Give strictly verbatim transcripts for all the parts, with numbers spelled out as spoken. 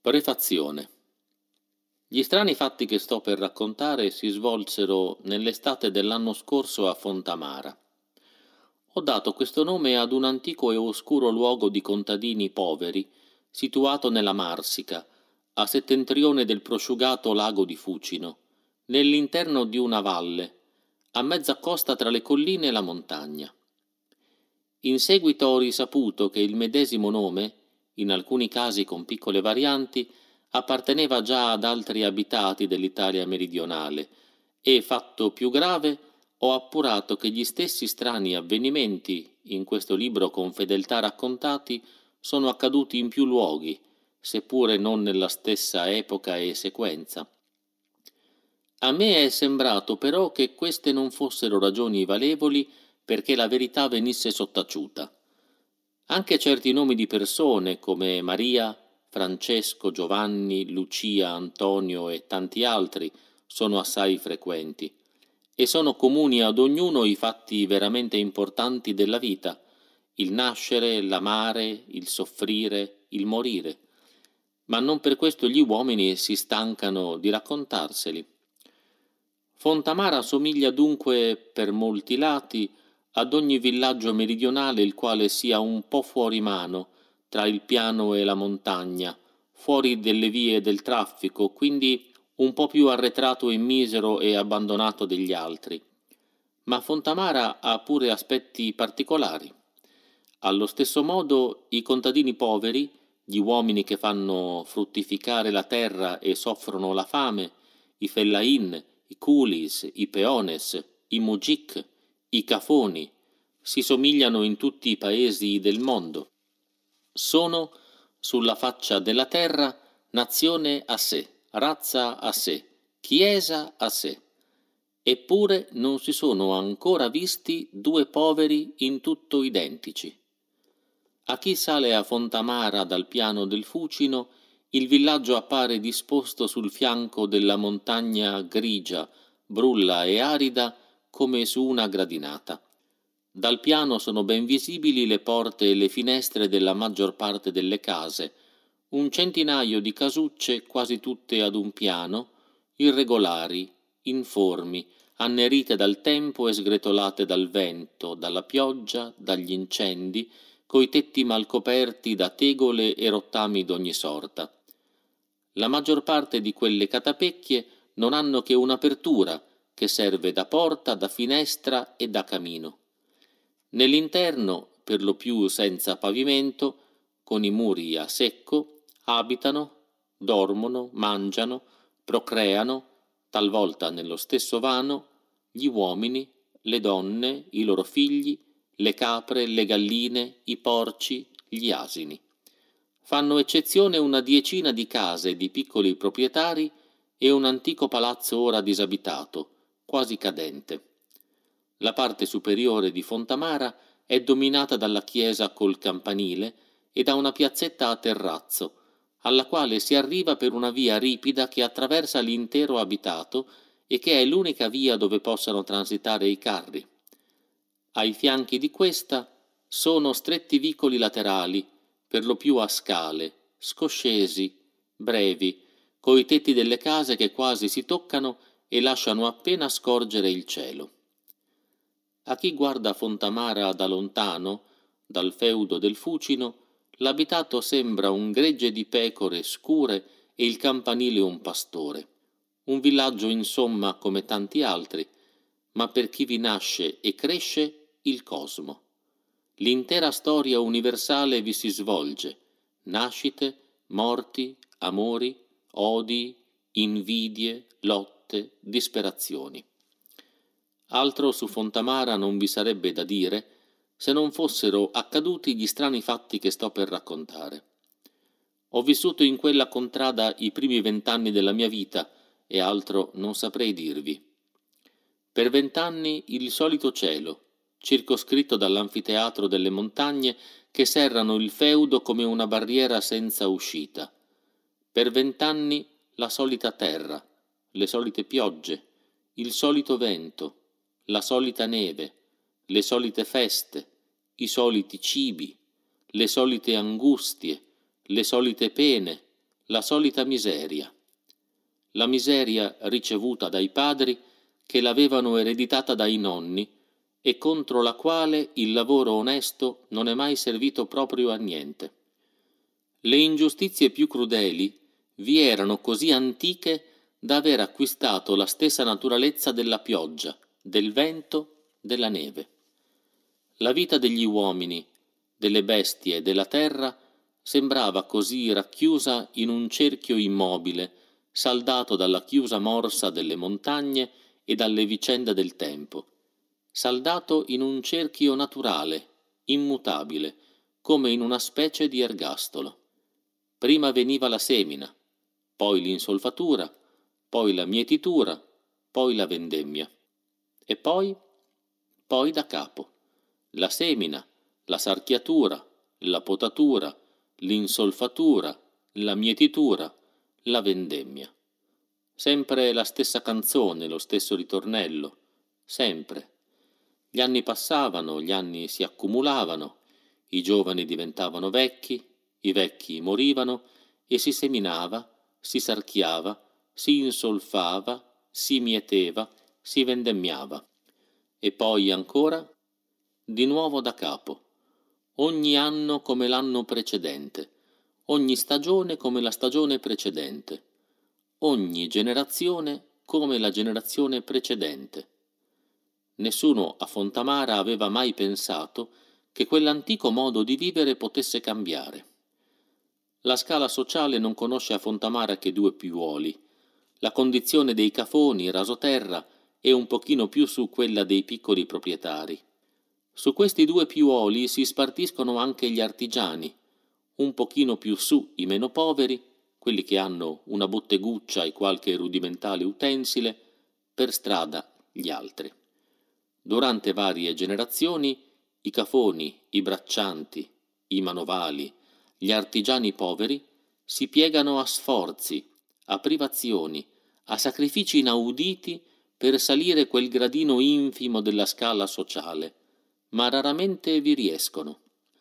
Prefazione. Gli strani fatti che sto per raccontare si svolsero nell'estate dell'anno scorso a Fontamara. Ho dato questo nome ad un antico e oscuro luogo di contadini poveri, situato nella Marsica, a settentrione del prosciugato lago di Fucino, nell'interno di una valle, a mezza costa tra le colline e la montagna. In seguito ho risaputo che il medesimo nome, in alcuni casi con piccole varianti, apparteneva già ad altri abitati dell'Italia meridionale e, fatto più grave, ho appurato che gli stessi strani avvenimenti, in questo libro con fedeltà raccontati, sono accaduti in più luoghi, seppure non nella stessa epoca e sequenza. A me è sembrato però che queste non fossero ragioni valevoli perché la verità venisse sottaciuta. Anche certi nomi di persone come Maria, Francesco, Giovanni, Lucia, Antonio e tanti altri sono assai frequenti e sono comuni ad ognuno i fatti veramente importanti della vita, il nascere, l'amare, il soffrire, il morire, ma non per questo gli uomini si stancano di raccontarseli. Fontamara somiglia dunque per molti lati ad ogni villaggio meridionale il quale sia un po' fuori mano, tra il piano e la montagna, fuori delle vie del traffico, quindi un po' più arretrato e misero e abbandonato degli altri. Ma Fontamara ha pure aspetti particolari. Allo stesso modo i contadini poveri, gli uomini che fanno fruttificare la terra e soffrono la fame, i fellain, i coolies, i peones, i mujik, i cafoni, si somigliano in tutti i paesi del mondo. Sono, sulla faccia della terra, nazione a sé, razza a sé, chiesa a sé. Eppure non si sono ancora visti due poveri in tutto identici. A chi sale a Fontamara dal piano del Fucino, il villaggio appare disposto sul fianco della montagna grigia, brulla e arida come su una gradinata. Dal piano sono ben visibili le porte e le finestre della maggior parte delle case, un centinaio di casucce quasi tutte ad un piano, irregolari, informi, annerite dal tempo e sgretolate dal vento, dalla pioggia, dagli incendi, coi tetti mal coperti da tegole e rottami d'ogni sorta. La maggior parte di quelle catapecchie non hanno che un'apertura che serve da porta, da finestra e da camino. Nell'interno, per lo più senza pavimento, con i muri a secco, abitano, dormono, mangiano, procreano, talvolta nello stesso vano, gli uomini, le donne, i loro figli, le capre, le galline, i porci, gli asini. Fanno eccezione una diecina di case di piccoli proprietari e un antico palazzo ora disabitato, quasi cadente. La parte superiore di Fontamara è dominata dalla chiesa col campanile e da una piazzetta a terrazzo, alla quale si arriva per una via ripida che attraversa l'intero abitato e che è l'unica via dove possano transitare i carri. Ai fianchi di questa sono stretti vicoli laterali, per lo più a scale, scoscesi, brevi, coi tetti delle case che quasi si toccano e lasciano appena scorgere il cielo. A chi guarda Fontamara da lontano, dal feudo del Fucino, l'abitato sembra un gregge di pecore scure e il campanile un pastore. Un villaggio insomma come tanti altri, ma per chi vi nasce e cresce il cosmo. L'intera storia universale vi si svolge, nascite, morti, amori, odi, invidie, lotte, disperazioni. Altro su Fontamara non vi sarebbe da dire se non fossero accaduti gli strani fatti che sto per raccontare. Ho vissuto in quella contrada i primi vent'anni della mia vita e altro non saprei dirvi. Per vent'anni il solito cielo, circoscritto dall'anfiteatro delle montagne che serrano il feudo come una barriera senza uscita. Per vent'anni la solita terra, le solite piogge, il solito vento, la solita neve, le solite feste, i soliti cibi, le solite angustie, le solite pene, la solita miseria, la miseria ricevuta dai padri che l'avevano ereditata dai nonni e contro la quale il lavoro onesto non è mai servito proprio a niente. Le ingiustizie più crudeli vi erano così antiche da aver acquistato la stessa naturalezza della pioggia, del vento, della neve. La vita degli uomini, delle bestie e della terra sembrava così racchiusa in un cerchio immobile, saldato dalla chiusa morsa delle montagne e dalle vicende del tempo, saldato in un cerchio naturale, immutabile, come in una specie di ergastolo. Prima veniva la semina, poi l'insolfatura, poi la mietitura, poi la vendemmia. E poi? Poi da capo. La semina, la sarchiatura, la potatura, l'insolfatura, la mietitura, la vendemmia. Sempre la stessa canzone, lo stesso ritornello, sempre. Gli anni passavano, gli anni si accumulavano, i giovani diventavano vecchi, i vecchi morivano e si seminava, si sarchiava, si insolfava, si mieteva, si vendemmiava. E poi ancora, di nuovo da capo, ogni anno come l'anno precedente, ogni stagione come la stagione precedente, ogni generazione come la generazione precedente. Nessuno a Fontamara aveva mai pensato che quell'antico modo di vivere potesse cambiare. La scala sociale non conosce a Fontamara che due piuoli, la condizione dei cafoni, rasoterra, e un pochino più su quella dei piccoli proprietari. Su questi due piuoli si spartiscono anche gli artigiani, un pochino più su i meno poveri, quelli che hanno una botteguccia e qualche rudimentale utensile, per strada gli altri. Durante varie generazioni, i cafoni, i braccianti, i manovali, gli artigiani poveri si piegano a sforzi, a privazioni, a sacrifici inauditi per salire quel gradino infimo della scala sociale, ma raramente vi riescono.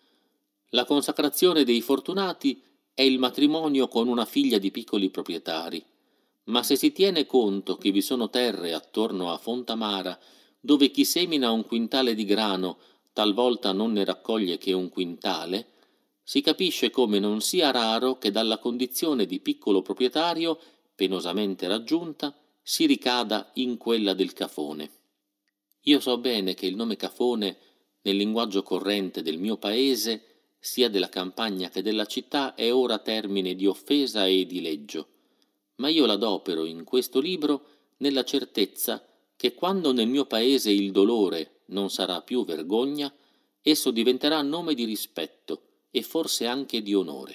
La consacrazione dei fortunati è il matrimonio con una figlia di piccoli proprietari, ma se si tiene conto che vi sono terre attorno a Fontamara dove chi semina un quintale di grano talvolta non ne raccoglie che un quintale, si capisce come non sia raro che dalla condizione di piccolo proprietario, penosamente raggiunta, si ricada in quella del cafone. Io so bene che il nome cafone, nel linguaggio corrente del mio paese, sia della campagna che della città, è ora termine di offesa e di leggio, ma io l'adopero in questo libro nella certezza che quando nel mio paese il dolore non sarà più vergogna, esso diventerà nome di rispetto e forse anche di onore.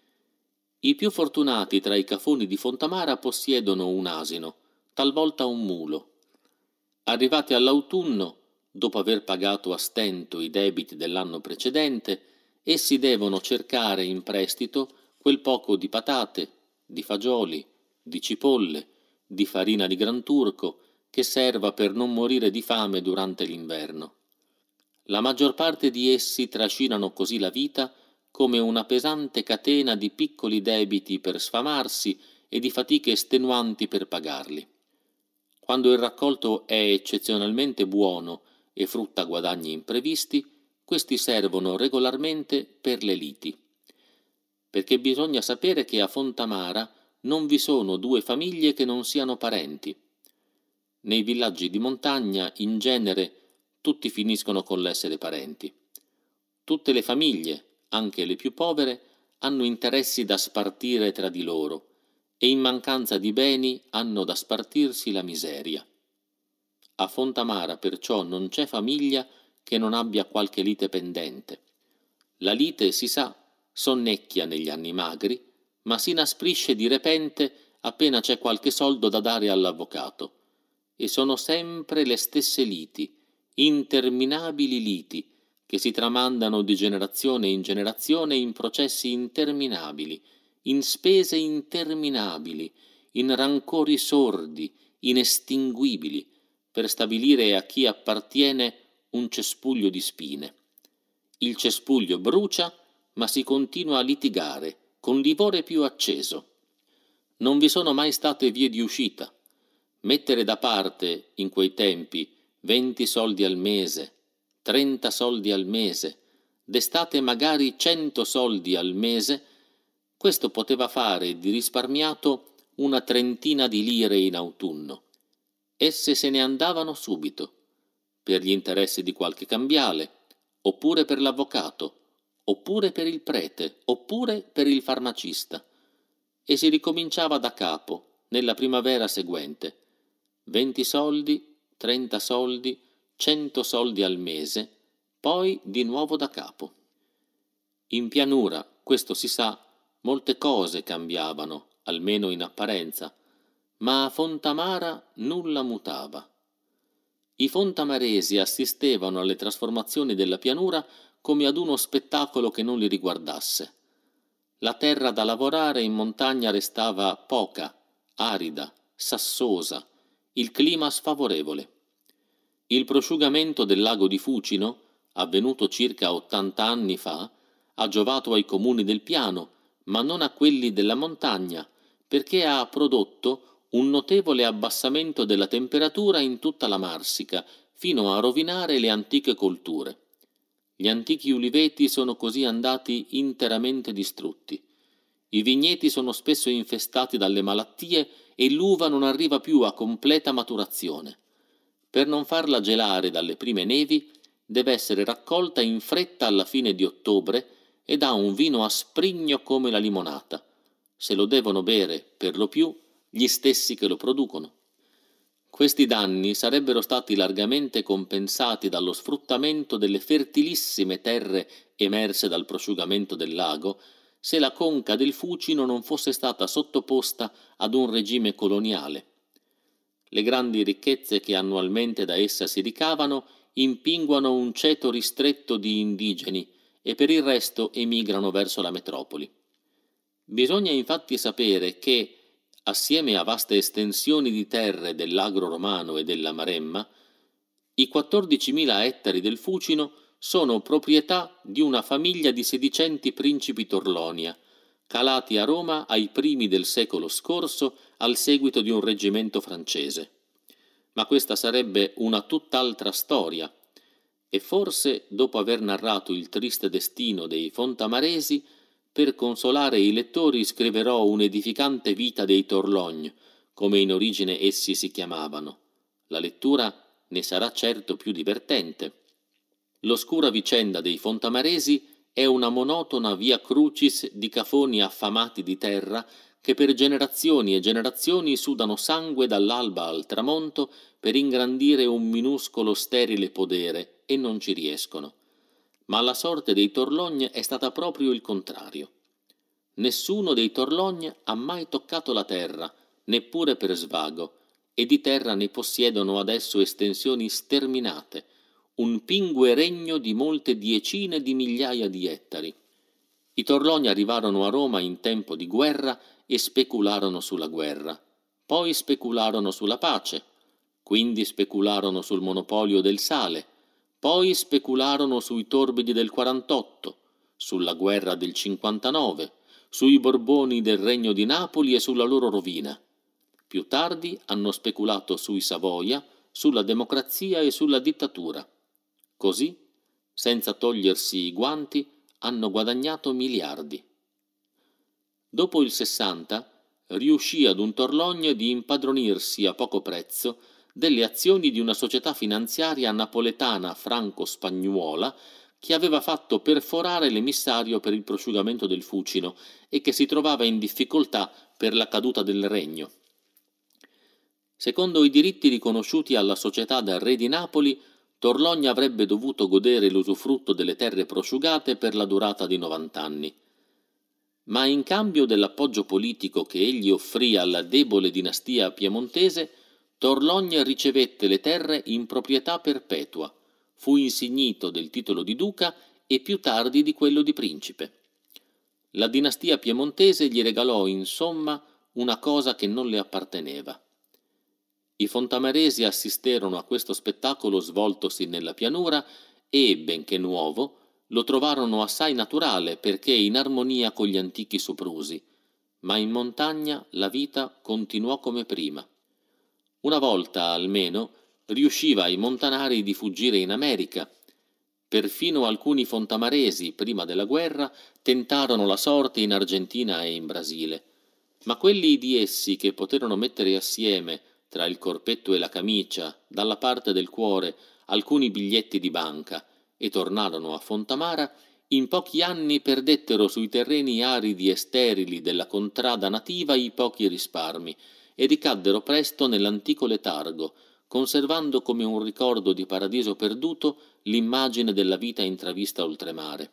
I più fortunati tra i cafoni di Fontamara possiedono un asino, talvolta un mulo. Arrivati all'autunno, dopo aver pagato a stento i debiti dell'anno precedente, essi devono cercare in prestito quel poco di patate, di fagioli, di cipolle, di farina di granturco che serva per non morire di fame durante l'inverno. La maggior parte di essi trascinano così la vita come una pesante catena di piccoli debiti per sfamarsi e di fatiche estenuanti per pagarli. Quando il raccolto è eccezionalmente buono e frutta guadagni imprevisti, questi servono regolarmente per le liti. Perché bisogna sapere che a Fontamara non vi sono due famiglie che non siano parenti. Nei villaggi di montagna, in genere, tutti finiscono con l'essere parenti. Tutte le famiglie, anche le più povere, hanno interessi da spartire tra di loro e in mancanza di beni hanno da spartirsi la miseria. A Fontamara perciò non c'è famiglia che non abbia qualche lite pendente. La lite, si sa, sonnecchia negli anni magri, ma si inasprisce di repente appena c'è qualche soldo da dare all'avvocato. E sono sempre le stesse liti, interminabili liti, che si tramandano di generazione in generazione in processi interminabili, in spese interminabili, in rancori sordi, inestinguibili, per stabilire a chi appartiene un cespuglio di spine. Il cespuglio brucia, ma si continua a litigare, con livore più acceso. Non vi sono mai state vie di uscita. Mettere da parte, in quei tempi, venti soldi al mese, trenta soldi al mese, d'estate magari cento soldi al mese, questo poteva fare di risparmiato una trentina di lire in autunno. Esse se ne andavano subito, per gli interessi di qualche cambiale, oppure per l'avvocato, oppure per il prete, oppure per il farmacista, e si ricominciava da capo nella primavera seguente. Venti soldi, trenta soldi, cento soldi al mese, poi di nuovo da capo. In pianura, questo si sa, molte cose cambiavano, almeno in apparenza, ma a Fontamara nulla mutava. I fontamaresi assistevano alle trasformazioni della pianura come ad uno spettacolo che non li riguardasse. La terra da lavorare in montagna restava poca, arida, sassosa, il clima sfavorevole. Il prosciugamento del lago di Fucino, avvenuto circa ottanta anni fa, ha giovato ai comuni del piano, ma non a quelli della montagna, perché ha prodotto un notevole abbassamento della temperatura in tutta la Marsica, fino a rovinare le antiche colture. Gli antichi uliveti sono così andati interamente distrutti. I vigneti sono spesso infestati dalle malattie e l'uva non arriva più a completa maturazione. Per non farla gelare dalle prime nevi, deve essere raccolta in fretta alla fine di ottobre ed ha un vino asprigno come la limonata. Se lo devono bere, per lo più, gli stessi che lo producono. Questi danni sarebbero stati largamente compensati dallo sfruttamento delle fertilissime terre emerse dal prosciugamento del lago, se la conca del Fucino non fosse stata sottoposta ad un regime coloniale. Le grandi ricchezze che annualmente da essa si ricavano impinguano un ceto ristretto di indigeni e per il resto emigrano verso la metropoli. Bisogna infatti sapere che, assieme a vaste estensioni di terre dell'Agro Romano e della Maremma, i quattordicimila ettari del Fucino sono proprietà di una famiglia di sedicenti principi Torlonia, calati a Roma ai primi del secolo scorso al seguito di un reggimento francese. Ma questa sarebbe una tutt'altra storia, e forse, dopo aver narrato il triste destino dei fontamaresi, per consolare i lettori scriverò un'edificante vita dei Torlogne, come in origine essi si chiamavano. La lettura ne sarà certo più divertente. L'oscura vicenda dei fontamaresi è una monotona via crucis di cafoni affamati di terra che per generazioni e generazioni sudano sangue dall'alba al tramonto per ingrandire un minuscolo sterile podere e non ci riescono. Ma la sorte dei Torlogne è stata proprio il contrario. Nessuno dei Torlogne ha mai toccato la terra, neppure per svago, e di terra ne possiedono adesso estensioni sterminate, un pingue regno di molte diecine di migliaia di ettari. I Torlogne arrivarono a Roma in tempo di guerra e specularono sulla guerra, poi specularono sulla pace, quindi specularono sul monopolio del sale, poi specularono sui torbidi del quarantotto, sulla guerra del cinquantanove, sui Borboni del Regno di Napoli e sulla loro rovina. Più tardi hanno speculato sui Savoia, sulla democrazia e sulla dittatura. Così, senza togliersi i guanti, hanno guadagnato miliardi. Dopo il sessanta, riuscì ad un Torlogne di impadronirsi a poco prezzo delle azioni di una società finanziaria napoletana franco-spagnuola che aveva fatto perforare l'emissario per il prosciugamento del Fucino e che si trovava in difficoltà per la caduta del regno. Secondo i diritti riconosciuti alla società dal re di Napoli, Torlogne avrebbe dovuto godere l'usufrutto delle terre prosciugate per la durata di novant'anni. Ma in cambio dell'appoggio politico che egli offrì alla debole dinastia piemontese, Torlogne ricevette le terre in proprietà perpetua, fu insignito del titolo di duca e più tardi di quello di principe. La dinastia piemontese gli regalò insomma una cosa che non le apparteneva. I fontamaresi assisterono a questo spettacolo svoltosi nella pianura e, benché nuovo, lo trovarono assai naturale perché in armonia con gli antichi soprusi, ma in montagna la vita continuò come prima. Una volta, almeno, riusciva ai montanari di fuggire in America. Perfino alcuni fontamaresi, prima della guerra, tentarono la sorte in Argentina e in Brasile. Ma quelli di essi che poterono mettere assieme, tra il corpetto e la camicia, dalla parte del cuore, alcuni biglietti di banca e tornarono a Fontamara, in pochi anni perdettero sui terreni aridi e sterili della contrada nativa i pochi risparmi e ricaddero presto nell'antico letargo, conservando come un ricordo di paradiso perduto l'immagine della vita intravista oltremare.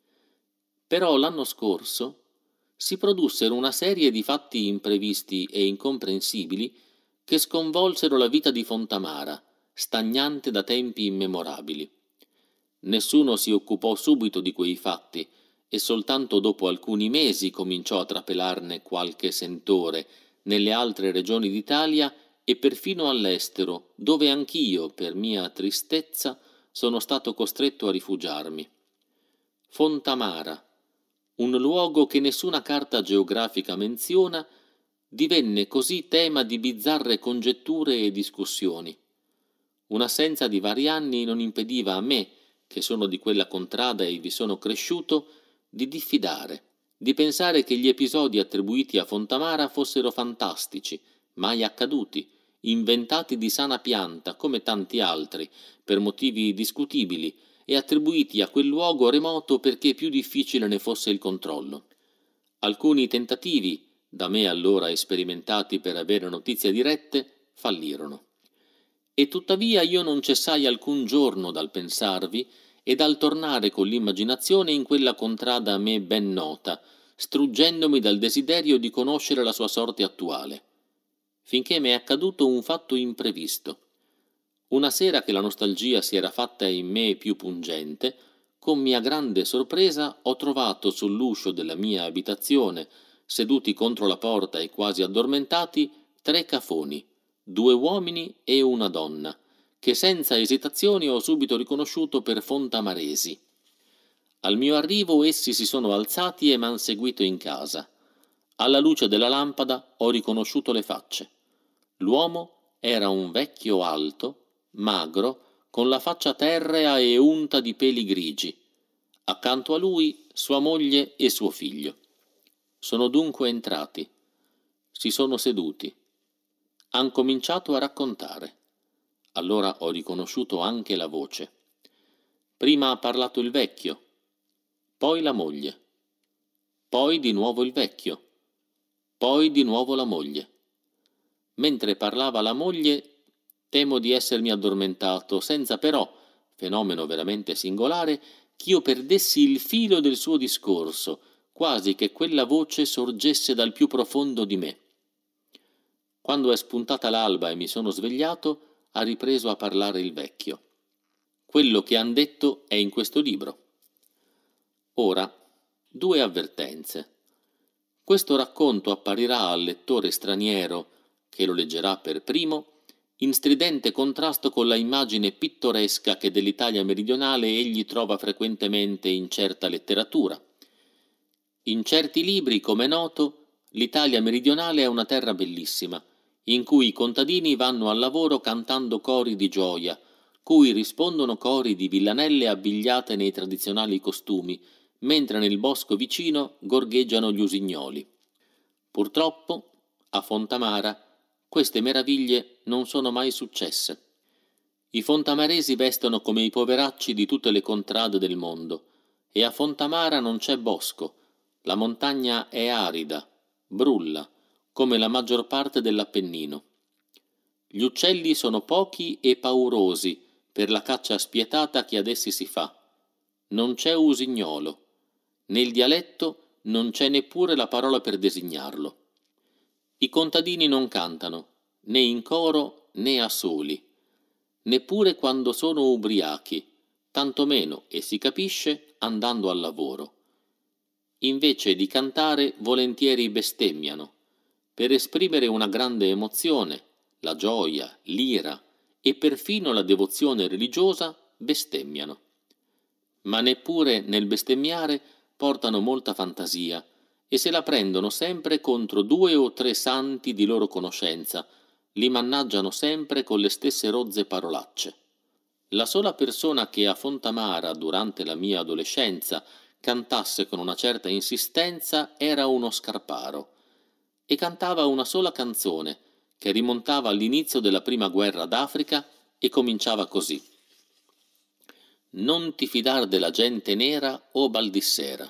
Però l'anno scorso si produssero una serie di fatti imprevisti e incomprensibili che sconvolsero la vita di Fontamara, stagnante da tempi immemorabili. Nessuno si occupò subito di quei fatti e soltanto dopo alcuni mesi cominciò a trapelarne qualche sentore nelle altre regioni d'Italia e perfino all'estero, dove anch'io, per mia tristezza, sono stato costretto a rifugiarmi. Fontamara, un luogo che nessuna carta geografica menziona, divenne così tema di bizzarre congetture e discussioni. Un'assenza di vari anni non impediva a me, che sono di quella contrada e vi sono cresciuto, di diffidare, di pensare che gli episodi attribuiti a Fontamara fossero fantastici, mai accaduti, inventati di sana pianta come tanti altri, per motivi discutibili, e attribuiti a quel luogo remoto perché più difficile ne fosse il controllo. Alcuni tentativi, da me allora sperimentati per avere notizie dirette, fallirono. E tuttavia io non cessai alcun giorno dal pensarvi e dal tornare con l'immaginazione in quella contrada a me ben nota, struggendomi dal desiderio di conoscere la sua sorte attuale, finché m'è accaduto un fatto imprevisto. Una sera che la nostalgia si era fatta in me più pungente, con mia grande sorpresa ho trovato sull'uscio della mia abitazione, seduti contro la porta e quasi addormentati, tre cafoni, due uomini e una donna, che senza esitazioni ho subito riconosciuto per fontamaresi. Al mio arrivo essi si sono alzati e m'han seguito in casa. Alla luce della lampada ho riconosciuto le facce. L'uomo era un vecchio alto, magro, con la faccia terrea e unta di peli grigi. Accanto a lui sua moglie e suo figlio. Sono dunque entrati. Si sono seduti. Han cominciato a raccontare. Allora ho riconosciuto anche la voce. Prima ha parlato il vecchio, poi la moglie, poi di nuovo il vecchio, poi di nuovo la moglie. Mentre parlava la moglie, temo di essermi addormentato, senza però, fenomeno veramente singolare, ch'io perdessi il filo del suo discorso, quasi che quella voce sorgesse dal più profondo di me. Quando è spuntata l'alba e mi sono svegliato, ha ripreso a parlare il vecchio. Quello che han detto è in questo libro. Ora, due avvertenze. Questo racconto apparirà al lettore straniero, che lo leggerà per primo, in stridente contrasto con la immagine pittoresca che dell'Italia meridionale egli trova frequentemente in certa letteratura. In certi libri, come è noto, l'Italia meridionale è una terra bellissima, in cui i contadini vanno al lavoro cantando cori di gioia, cui rispondono cori di villanelle abbigliate nei tradizionali costumi, mentre nel bosco vicino gorgheggiano gli usignoli. Purtroppo, a Fontamara, queste meraviglie non sono mai successe. I fontamaresi vestono come i poveracci di tutte le contrade del mondo, e a Fontamara non c'è bosco, la montagna è arida, brulla, come la maggior parte dell'Appennino. Gli uccelli sono pochi e paurosi per la caccia spietata che ad essi si fa. Non c'è usignolo. Nel dialetto non c'è neppure la parola per designarlo. I contadini non cantano, né in coro né a soli, neppure quando sono ubriachi, tantomeno, e si capisce, andando al lavoro. Invece di cantare, volentieri bestemmiano, per esprimere una grande emozione, la gioia, l'ira e perfino la devozione religiosa, bestemmiano. Ma neppure nel bestemmiare portano molta fantasia e se la prendono sempre contro due o tre santi di loro conoscenza, li mannaggiano sempre con le stesse rozze parolacce. La sola persona che a Fontamara, durante la mia adolescenza, cantasse con una certa insistenza era uno Scarparo, e cantava una sola canzone, che rimontava all'inizio della prima guerra d'Africa e cominciava così: «Non ti fidar della gente nera o Baldissera».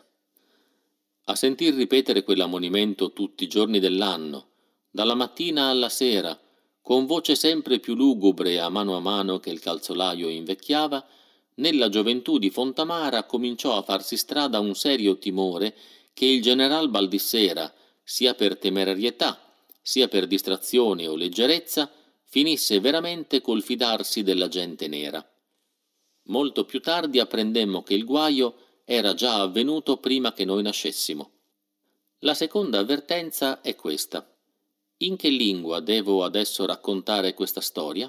A sentir ripetere quell'ammonimento tutti i giorni dell'anno, dalla mattina alla sera, con voce sempre più lugubre a mano a mano che il calzolaio invecchiava, nella gioventù di Fontamara cominciò a farsi strada un serio timore che il general Baldissera, sia per temerarietà, sia per distrazione o leggerezza, finisse veramente col fidarsi della gente nera. Molto più tardi apprendemmo che il guaio era già avvenuto prima che noi nascessimo. La seconda avvertenza è questa. In che lingua devo adesso raccontare questa storia?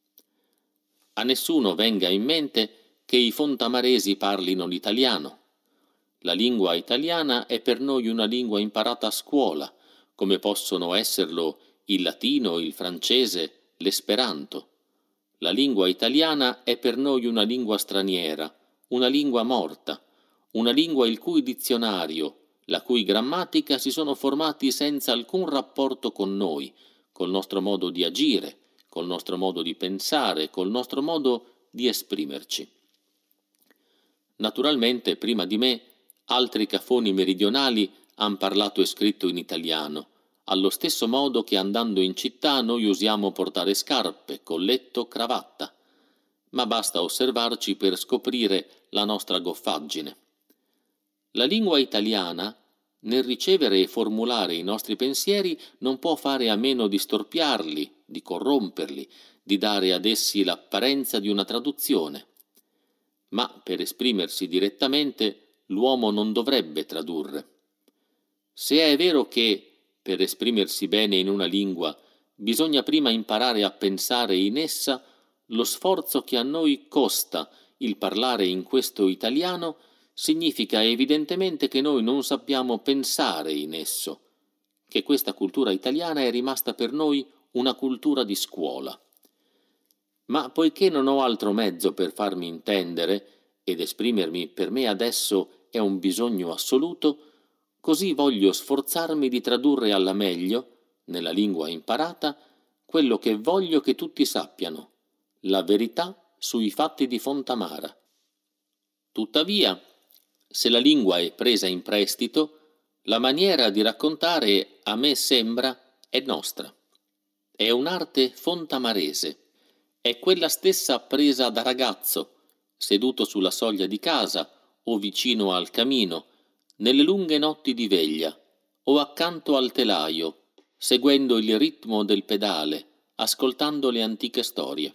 A nessuno venga in mente che i fontamaresi parlino l'italiano. La lingua italiana è per noi una lingua imparata a scuola, come possono esserlo il latino, il francese, l'esperanto. La lingua italiana è per noi una lingua straniera, una lingua morta, una lingua il cui dizionario, la cui grammatica si sono formati senza alcun rapporto con noi, col nostro modo di agire, col nostro modo di pensare, col nostro modo di esprimerci. Naturalmente, prima di me, altri cafoni meridionali han parlato e scritto in italiano, allo stesso modo che andando in città noi usiamo portare scarpe, colletto, cravatta, ma basta osservarci per scoprire la nostra goffaggine. La lingua italiana, nel ricevere e formulare i nostri pensieri, non può fare a meno di storpiarli, di corromperli, di dare ad essi l'apparenza di una traduzione. Ma per esprimersi direttamente l'uomo non dovrebbe tradurre. Se è vero che, per esprimersi bene in una lingua, bisogna prima imparare a pensare in essa, lo sforzo che a noi costa il parlare in questo italiano significa evidentemente che noi non sappiamo pensare in esso, che questa cultura italiana è rimasta per noi una cultura di scuola. Ma poiché non ho altro mezzo per farmi intendere, ed esprimermi per me adesso è un bisogno assoluto, così voglio sforzarmi di tradurre alla meglio, nella lingua imparata, quello che voglio che tutti sappiano, la verità sui fatti di Fontamara. Tuttavia, se la lingua è presa in prestito, la maniera di raccontare, a me sembra, è nostra. È un'arte fontamarese. È quella stessa presa da ragazzo, seduto sulla soglia di casa o vicino al camino, nelle lunghe notti di veglia, o accanto al telaio, seguendo il ritmo del pedale, ascoltando le antiche storie.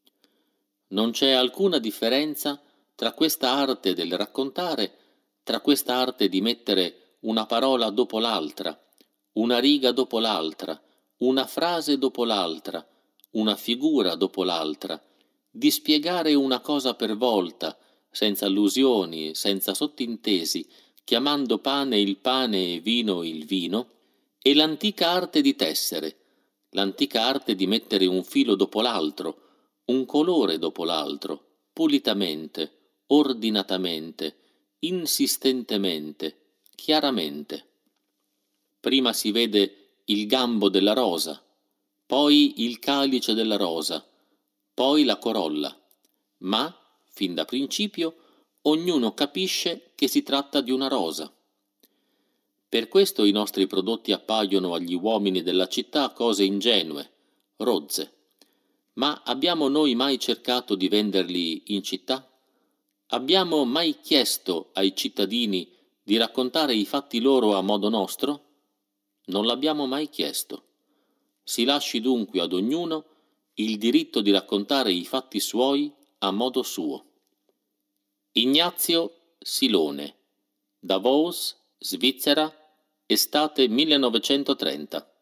Non c'è alcuna differenza tra questa arte del raccontare, tra questa arte di mettere una parola dopo l'altra, una riga dopo l'altra, una frase dopo l'altra, una figura dopo l'altra, di spiegare una cosa per volta, senza allusioni, senza sottintesi, chiamando pane il pane e vino il vino, e l'antica arte di tessere, l'antica arte di mettere un filo dopo l'altro, un colore dopo l'altro, pulitamente, ordinatamente, insistentemente, chiaramente. Prima si vede il gambo della rosa, poi il calice della rosa, poi la corolla, ma, fin da principio, ognuno capisce che si tratta di una rosa. Per questo i nostri prodotti appaiono agli uomini della città cose ingenue, rozze. Ma abbiamo noi mai cercato di venderli in città? Abbiamo mai chiesto ai cittadini di raccontare i fatti loro a modo nostro? Non l'abbiamo mai chiesto. Si lasci dunque ad ognuno il diritto di raccontare i fatti suoi a modo suo. Ignazio Silone, Davos, Svizzera, estate millenovecentotrenta.